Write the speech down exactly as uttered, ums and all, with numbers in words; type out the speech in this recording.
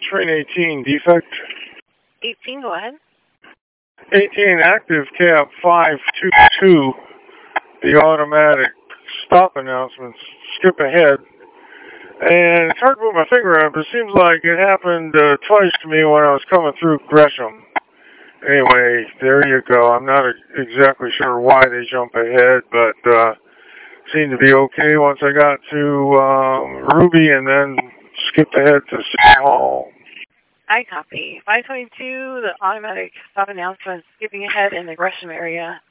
train eighteen, defect. eighteen, go ahead. eighteen, active cab five two two, the automatic stop announcements, skip ahead. And it's hard to put my finger on it, but it seems like it happened uh, twice to me when I was coming through Gresham. Anyway, there you go. I'm not exactly sure why they jump ahead, but uh, seemed to be okay once I got to um, Ruby and then skipped ahead to City Hall. I copy. five twenty-two, the automatic stop announcement skipping ahead in the Gresham area.